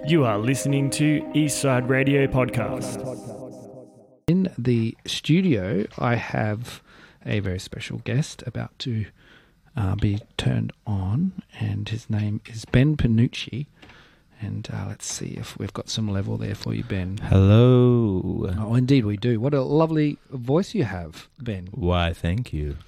You are listening to Eastside Radio Podcast. In the studio, I have a very special guest about to be turned on, and his name is Ben Panucci. And let's see if we've got some level there for you, Ben. Hello. Oh, indeed we do. What a lovely voice you have, Ben. Why, thank you.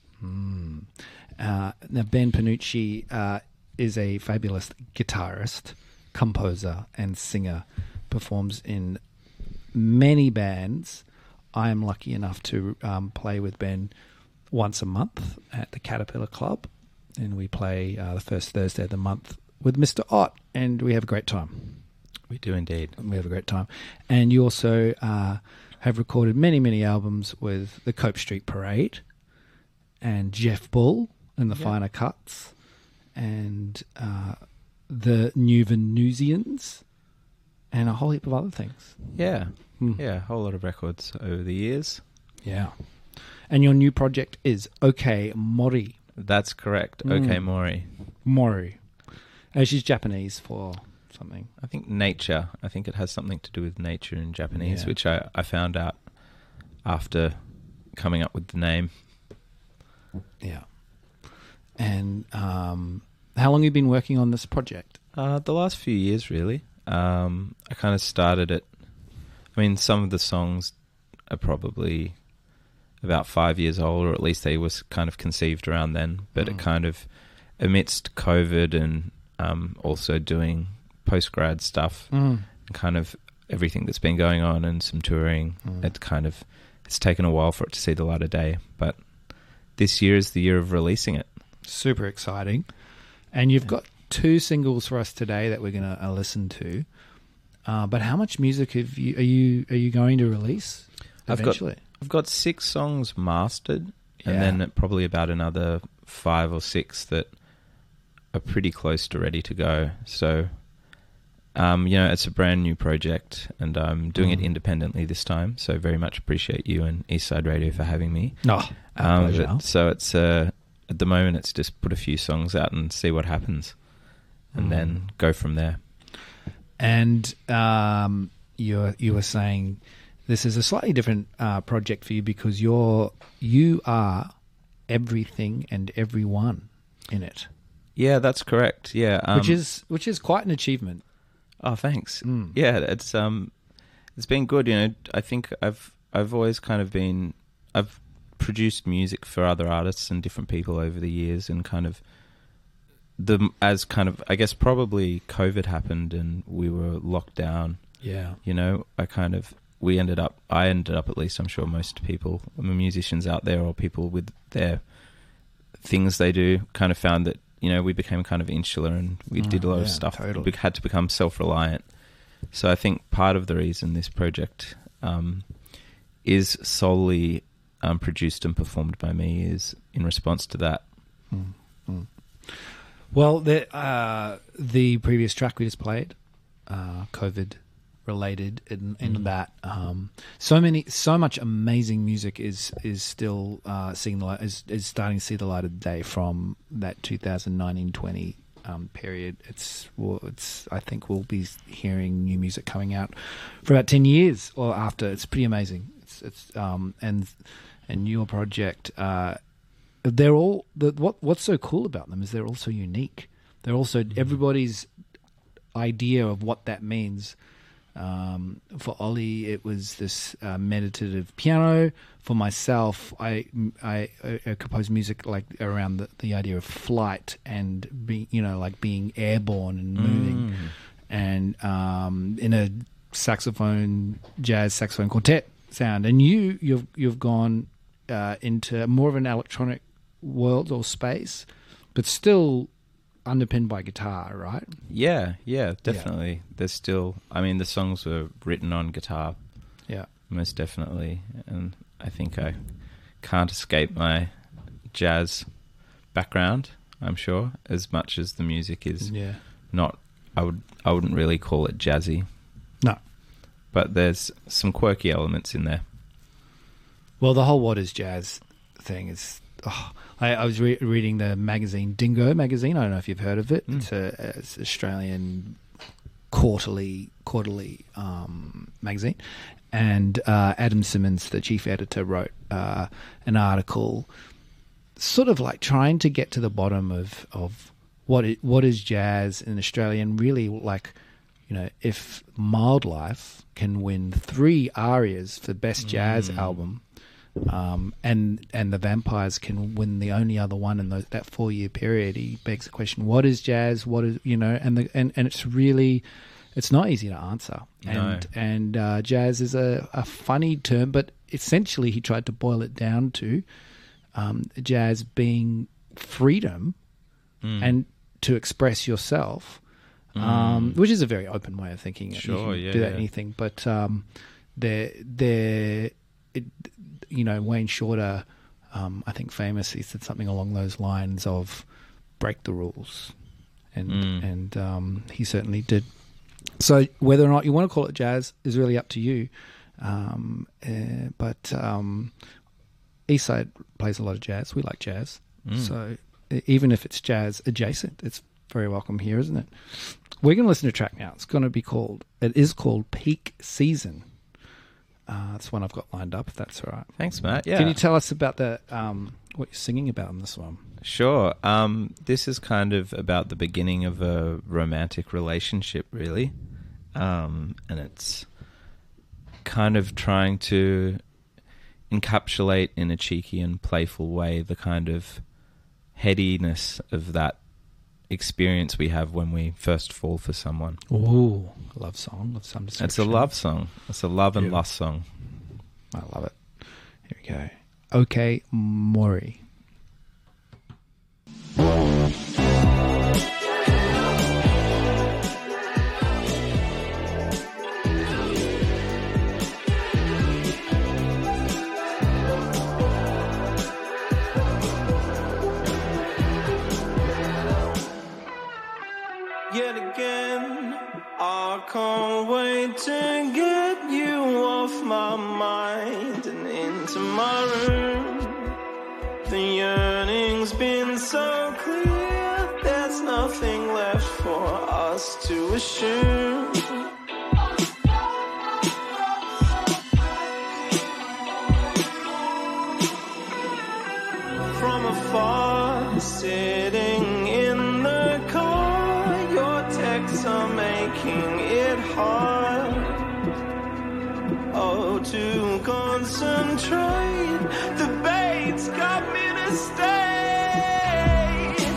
Now, Ben Panucci is a fabulous guitarist, composer, and singer. Performs in many bands. I am lucky enough to play with Ben once a month at the Caterpillar Club, and we play the first Thursday of the month with Mr. Ott, and we have a great time. We do indeed. We have a great time. And you also have recorded many, many albums with the Cope Street Parade and Jeff Bull and the Finer Cuts and the New Venusians and a whole heap of other things. Yeah. Yeah, a whole lot of records over the years. Yeah. And your new project is OK Mori. That's correct. OK Mori. Mori. She's Japanese for something. I think nature. I think it has something to do with nature in Japanese, which I found out after coming up with the name. Yeah. And how long have you been working on this project? The last few years, really. I kind of started it. I mean, some of the songs are probably about 5 years old, or at least they was kind of conceived around then. But it kind of, amidst COVID and also doing post-grad stuff and kind of everything that's been going on and some touring, it's taken a while for it to see the light of day. But this year is the year of releasing it. Super exciting. And you've got 2 singles for us today that we're going to listen to. But how much music are you going to release eventually? I've got 6 songs mastered, and then probably about another 5 or 6 that are pretty close to ready to go. So, it's a brand new project, and I'm doing it independently this time. So very much appreciate you and Eastside Radio for having me. Pleasure. So it's at the moment it's just put a few songs out and see what happens, and then go from there. And you were saying this is a slightly different project for you because you are everything and everyone in it. Yeah, that's correct. Yeah, which is quite an achievement. Oh, thanks. Yeah, it's been good. I think I've always kind of been. I've produced music for other artists and different people over the years, and I guess probably COVID happened and we were locked down. Yeah. I ended up at least, I'm sure most people, musicians out there or people with their things they do, kind of found that, we became kind of insular and we did a lot of stuff. Totally. We had to become self-reliant. So I think part of the reason this project is solely produced and performed by me is in response to that. Well, the previous track we just played, COVID related, in that so much amazing music is still seeing the light, is starting to see the light of day from that 2019-20 period. It's I think we'll be hearing new music coming out for about 10 years or after. It's pretty amazing. It's and your project. They're all what's so cool about them is they're all so unique. They're also everybody's idea of what that means. For Ollie, it was this meditative piano. For myself, I compose music like around the idea of flight and being airborne and moving, and in a jazz saxophone quartet sound. And you've gone into more of an electronic world or space, but still underpinned by guitar, right? Yeah, definitely. Yeah. There's still, the songs were written on guitar. Yeah. Most definitely. And I think I can't escape my jazz background, I'm sure, as much as the music is not, I wouldn't really call it jazzy. No. But there's some quirky elements in there. Well, the whole What Is Jazz thing is... I was reading the magazine, Dingo magazine. I don't know if you've heard of it. It's an Australian quarterly magazine, and Adam Simmons, the chief editor, wrote an article, sort of like trying to get to the bottom of what is jazz in Australia, and really like, you know, if Mild Life can win 3 ARIAs for best jazz album, and the Vampires can win the only other one in that 4-year period, he begs the question: what is jazz? What is, you know? And it's really, it's not easy to answer. And jazz is a funny term, but essentially he tried to boil it down to jazz being freedom and to express yourself. Which is a very open way of thinking. Sure, you can do that anything, but you know, Wayne Shorter, I think famously said something along those lines of break the rules, and he certainly did. So whether or not you want to call it jazz is really up to you. But Eastside plays a lot of jazz. We like jazz, so even if it's jazz adjacent, it's very welcome here, isn't it? We're going to listen to a track now. It is called Peak Season. It's one I've got lined up, if that's all right. Thanks, Matt. Yeah. Can you tell us about what you're singing about in this one? Sure. This is kind of about the beginning of a romantic relationship, really. And it's kind of trying to encapsulate in a cheeky and playful way the kind of headiness of that experience we have when we first fall for someone. Ooh, love song of some description. It's a love song. It's a love and lust song. I love it. Here we go. OK Mori. Yet again, I can't wait to get you off my mind and into my room. The yearning's been so clear, there's nothing left for us to assume. From afar, sitting in the car, your texts are making it hard. Oh, to concentrate, the bait's got me to stage.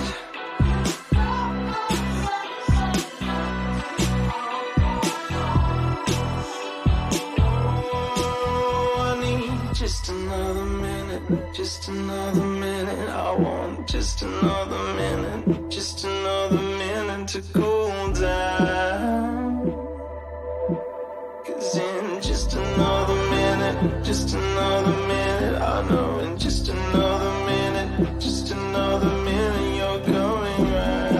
Oh, I need just another minute, just another minute. I want just another minute, just another minute to cool down. 'Cause in just another minute, just another minute, I know in just another minute, just another minute, you're going round.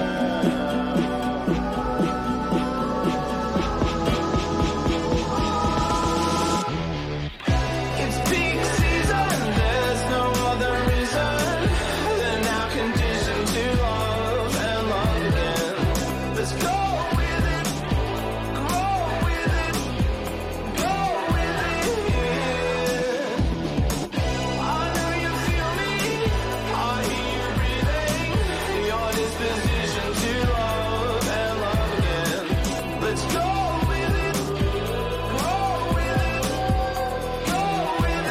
It's peak season, there's no other reason than our condition to love and love again. Let's go with it, grow with it, go with it. I know you feel me, I hear you breathing, your disposition to love and love again. Let's go with it, grow with it, go with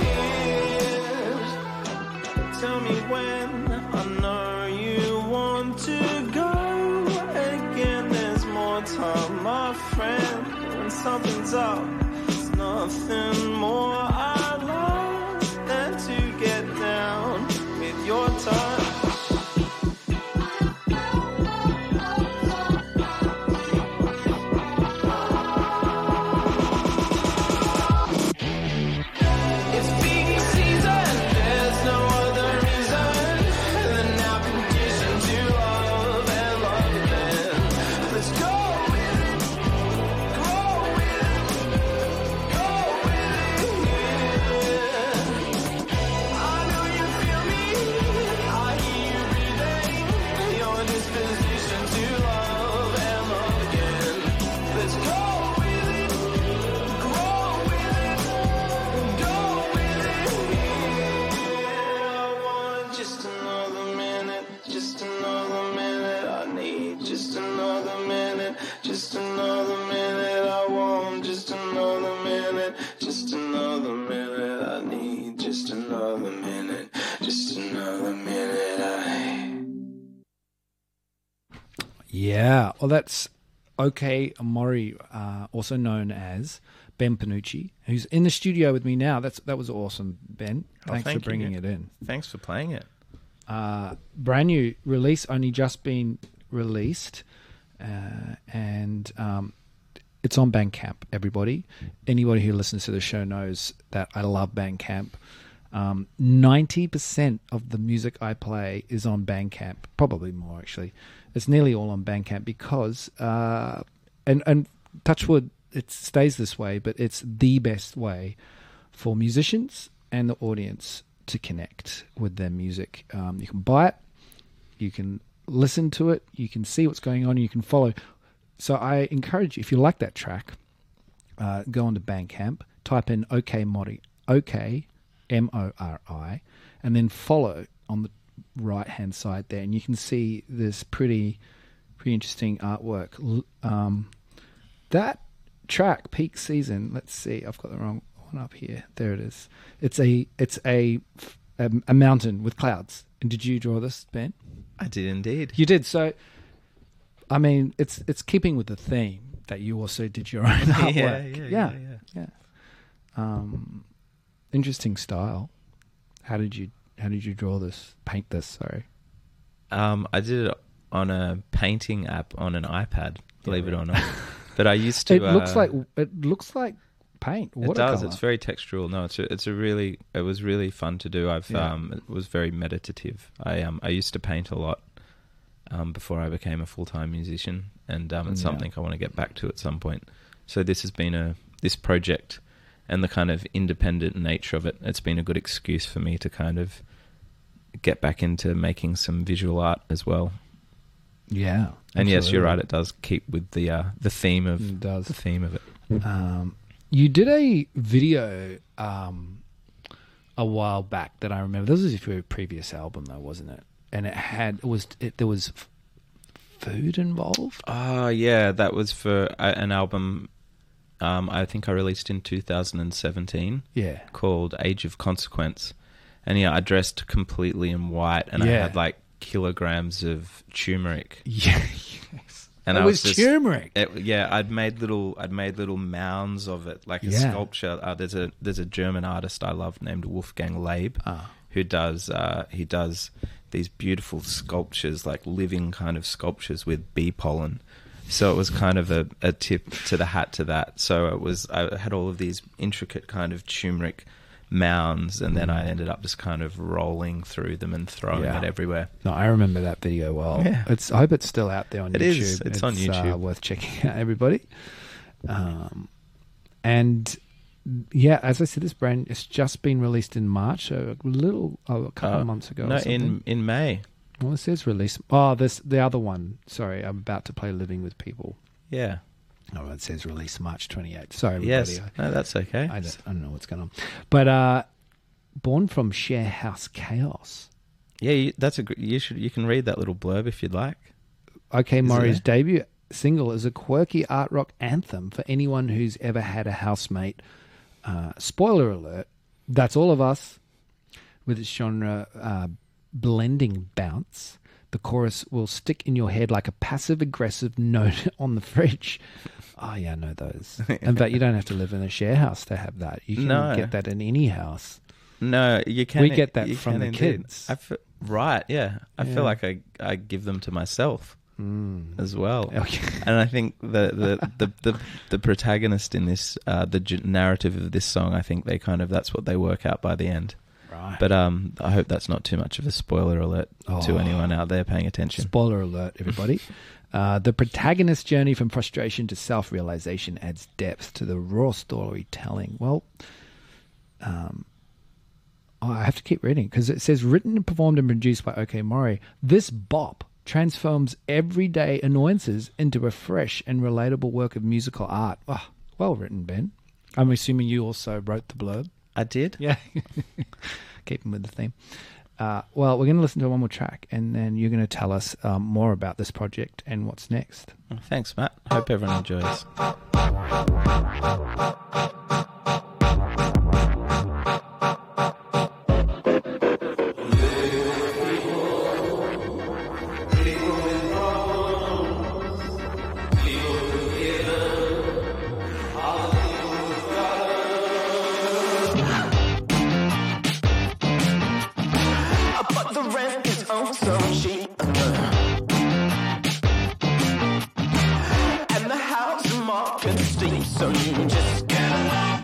it. Tell me when, I know you want to go again. There's more time, my friend. When something's up, there's nothing more I love than to get down with your touch. It's peak season, there's no other reason than our condition to love and love again. Let's go with it, grow with it, go with it. just another minute. I want just another minute, just another minute. I need just another minute, just another minute. Yeah, well, that's OK Mori, also known as Ben Panucci, who's in the studio with me now. That was awesome, Ben. Thanks thank for bringing you. it in. Thanks for playing it. Brand new release, only just been released, and it's on Bandcamp. Anybody who listens to the show knows that I love Bandcamp. 90% of the music I play is on Bandcamp, probably more actually. It's nearly all on Bandcamp because, and touch wood, it stays this way, but it's the best way for musicians and the audience to connect with their music. You can buy it, you can listen to it, you can see what's going on, you can follow. So I encourage you, if you like that track, go onto Bandcamp, type in OK Mori, OK Mori, and then follow on the right hand side there, and you can see this pretty interesting artwork. That track, Peak Season, let's see, I've got the wrong one up here. There it is. It's a mountain with clouds. And did you draw this, Ben? I did indeed. You did. So I mean, it's keeping with the theme that you also did your own artwork. Yeah. Interesting style. How did you draw this? Paint this? Sorry. I did it on a painting app on an iPad. Believe it or not. But I used to. It looks like paint. It does. It's very textural. No, it was really fun to do. It was very meditative. I used to paint a lot before I became a full-time musician, and it's something I want to get back to at some point. So this has been this project, and the kind of independent nature of it. It's been a good excuse for me to kind of get back into making some visual art as well. Yeah, and yes, you're right. It does keep with the theme of the theme of it. You did a video a while back that I remember. This was your previous album, though, wasn't it? And there was food involved. Oh yeah, that was for an album. I think I released in 2017. Yeah, called Age of Consequence, and I dressed completely in white, and I had like kilograms of turmeric. Yeah, yes. And it was turmeric. I'd made little mounds of it, like a sculpture. There's a German artist I love named Wolfgang Leib, who does these beautiful sculptures, like living kind of sculptures with bee pollen. So it was kind of a tip to the hat to that. So I had all of these intricate kind of turmeric mounds, and then I ended up just kind of rolling through them and throwing it everywhere. No, I remember that video well. Yeah. I hope it's still out there on YouTube. It's on YouTube. Worth checking out, everybody. And yeah, as I said, this brand it's just been released in March, so a couple of months ago. No, in May. Well, it says release. Oh, the other one. Sorry, I'm about to play Living with People. Yeah. Oh, it says release March 28th. Sorry, everybody. Yes, no, that's okay. I don't know what's going on. But born from Share House Chaos. Yeah, that's you can read that little blurb if you'd like. OK Mori's debut single is a quirky art rock anthem for anyone who's ever had a housemate. Spoiler alert, that's all of us. With its genre blending bounce, the chorus will stick in your head like a passive-aggressive note on the fridge. Oh, yeah, I know those. In fact, you don't have to live in a share house to have that. You can get that in any house. No, you can. We get that from the kids. Right, yeah. I feel like I give them to myself as well. Okay. And I think the protagonist in this, the narrative of this song, I think that's what they work out by the end. Right. But I hope that's not too much of a spoiler alert to anyone out there paying attention. Spoiler alert, everybody. The protagonist's journey from frustration to self-realization adds depth to the raw storytelling. Well, I have to keep reading because it says written, performed and produced by OK Mori. This bop transforms everyday annoyances into a fresh and relatable work of musical art. Oh, well written, Ben. I'm assuming you also wrote the blurb. I did. Yeah. Keeping with the theme. Well, we're going to listen to one more track, and then you're going to tell us more about this project and what's next. Thanks, Matt. Hope everyone enjoys. But the rent is oh so cheap. And the house market's steep, so you just get along.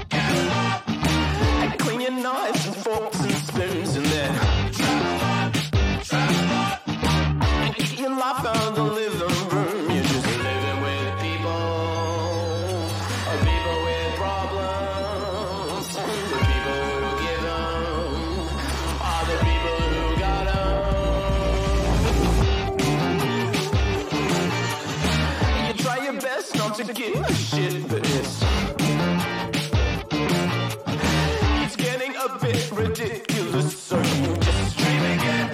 And clean your knives and forks and spoons and then and get your life out of the living room. You're just living with people with problems. The people who give them are the people who got them. You try your best not to give a shit, but it's getting a bit ridiculous, so you just dream again.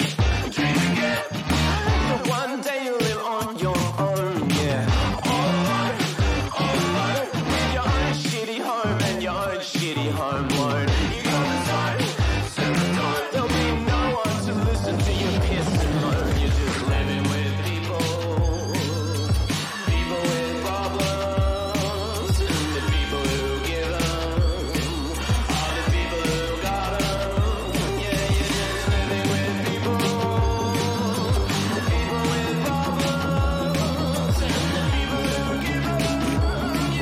But one day you'll live on your own, yeah. All alone, with your own shitty home and your own shitty home loan. You got the time, serotonin. There'll be no one to listen to your piss and moan. You're just living with people with problems. The people who give them are the people who got them. Yeah, you're just living with people with problems. And the people who give them,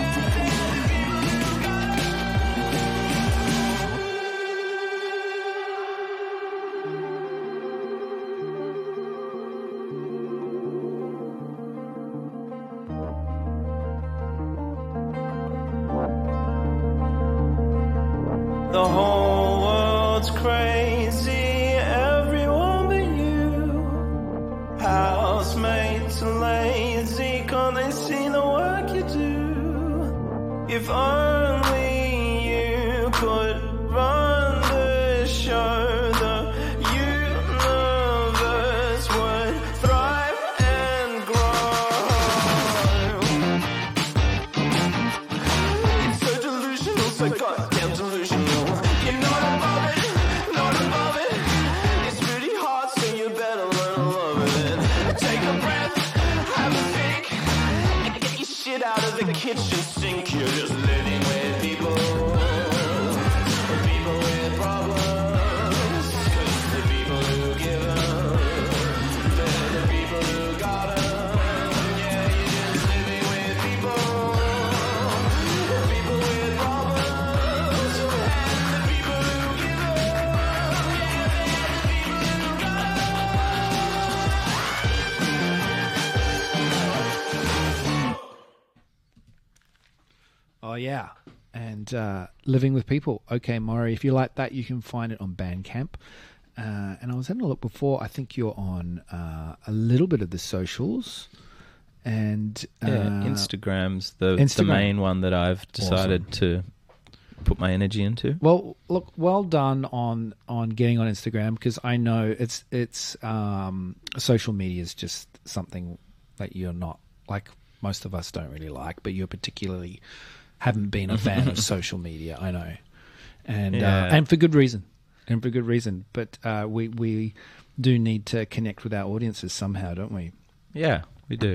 the whole world's crazy, everyone but you. Housemates are lazy, can't they see the work you do? If only you could run the show, the universe would thrive and grow. It's so delusional, so goddamn delusional. You're not above it. It's really hard, so you better learn to love it. Take a breath, have a think, and get your shit out of the kitchen sink. You're just living with people with problems. 'Cause the people who give them, they're the people who got them. Yeah, you're just living with people with problems. And the people who give them, yeah, they're the people who got Oh, yeah. And Living with People. Okay, Maury, if you like that, you can find it on Bandcamp. And I was having a look before. I think you're on a little bit of the socials. And Instagram's the Instagram. main one that I've decided to put my energy into. Well, look, well done on getting on Instagram, because I know it's social media is just something that you're not, like most of us don't really like, but you're particularly haven't been a fan of social media, I know, and for good reason, But we do need to connect with our audiences somehow, don't we? Yeah, we do.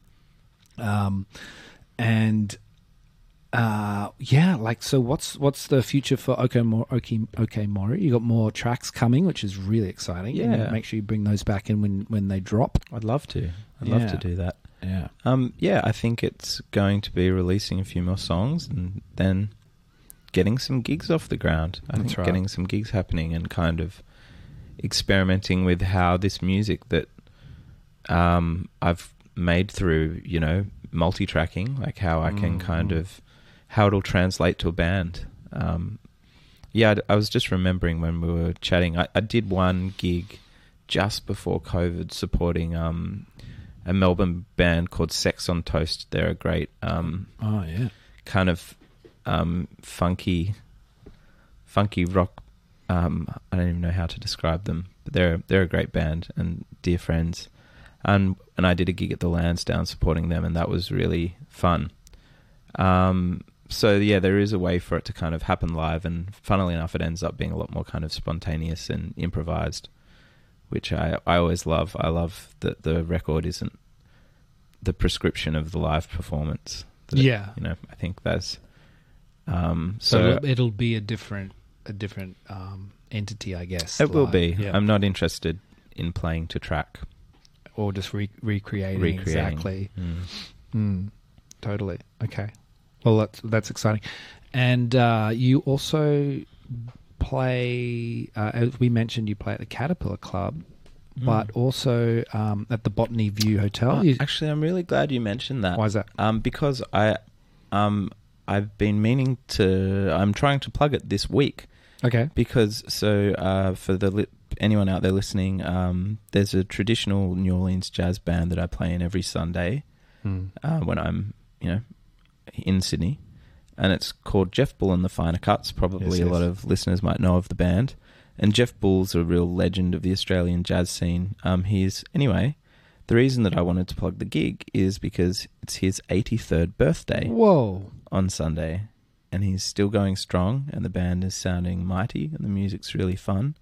So what's the future for Okay Maury? You got more tracks coming, which is really exciting. Yeah. And make sure you bring those back in when they drop. I'd love to. I'd love to do that. Yeah. I think it's going to be releasing a few more songs and then getting some gigs off the ground. I think getting some gigs happening and kind of experimenting with how this music that I've made through, multi-tracking, like how I can kind of, how it'll translate to a band. I was just remembering when we were chatting, I did one gig just before COVID supporting a Melbourne band called Sex on Toast. They're a great kind of funky rock I don't even know how to describe them, but they're a great band and dear friends. And I did a gig at the Lansdowne supporting them, and that was really fun. So yeah, there is a way for it to kind of happen live, and funnily enough, it ends up being a lot more kind of spontaneous and improvised, which I always love. I love that the record isn't the prescription of the live performance. Yeah. I think that's so it'll be a different entity, I guess. It will live. be. Yeah. I'm not interested in playing to track. Or just recreating exactly. Totally. Okay. Well, that's exciting. And you also play, as we mentioned, you play at the Caterpillar Club, but also at the Botany View Hotel. Actually, I'm really glad you mentioned that. Why is that? Because I've been meaning to. I'm trying to plug it this week. Okay. Because for anyone out there listening, there's a traditional New Orleans jazz band that I play in every Sunday when I'm in Sydney, and it's called Jeff Bull and the Finer Cuts. Probably Yes. A lot of listeners might know of the band, and Jeff Bull's a real legend of the Australian jazz scene. The reason that I wanted to plug the gig is because it's his 83rd birthday. Whoa. On Sunday, and he's still going strong, and the band is sounding mighty, and the music's really fun.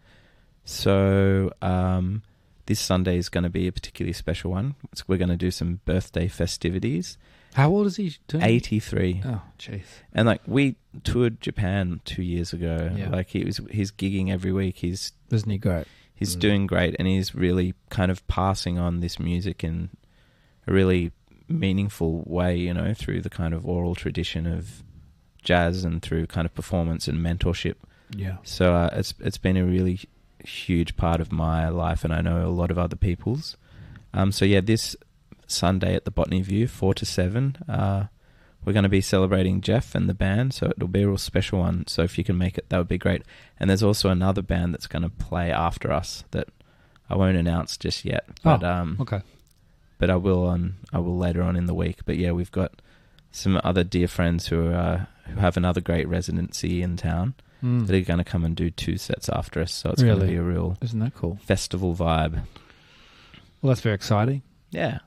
So this Sunday is going to be a particularly special one. We're going to do some birthday festivities. How old is he? 83. Oh, jeez. And we toured Japan 2 years ago. Yeah. He's gigging every week. Isn't he great? He's doing great, and he's really kind of passing on this music in a really meaningful way, through the kind of oral tradition of jazz and through kind of performance and mentorship. Yeah. So it's been a really huge part of my life, and I know a lot of other people's. So yeah, this Sunday at the Botany View, 4 to 7, we're going to be celebrating Jeff and the band, so it'll be a real special one. So if you can make it, that would be great. And there's also another band that's going to play after us that I won't announce just yet. But, okay. But I will later on in the week. But yeah, we've got some other dear friends who have another great residency in town that are going to come and do 2 sets after us. So it's going to be a real Isn't that cool? festival vibe. Well, that's very exciting. Yeah.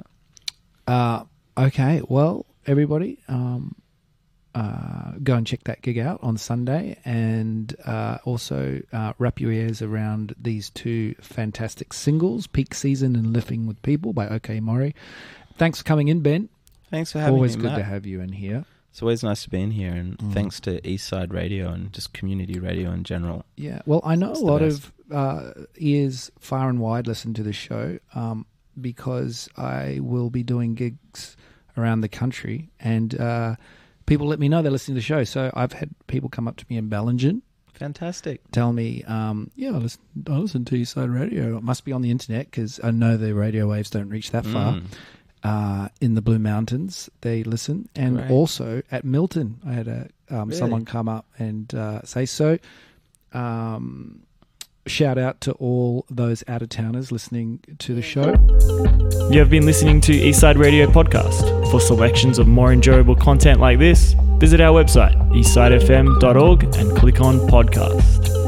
Okay, well, everybody, go and check that gig out on Sunday, and also wrap your ears around these 2 fantastic singles, Peak Season and Living with People by OK Mori. Thanks for coming in, Ben. Thanks for having Always me, good Matt. to have you in here. It's always nice to be in here, and thanks to Eastside Radio and just community radio in general. Yeah, well, I know It's a the lot best. of ears far and wide listen to the show because I will be doing gigs around the country, and people let me know they're listening to the show. So I've had people come up to me in Bellingen, Fantastic. tell me, I listen to Eastside Radio. It must be on the internet because I know the radio waves don't reach that far. In the Blue Mountains, they listen, and Great. also at Milton, I had Really? someone come up and say so. Shout out to all those out-of-towners listening to the show. You have been listening to Eastside Radio Podcast. For selections of more enjoyable content like this, visit our website, eastsidefm.org, and click on Podcast.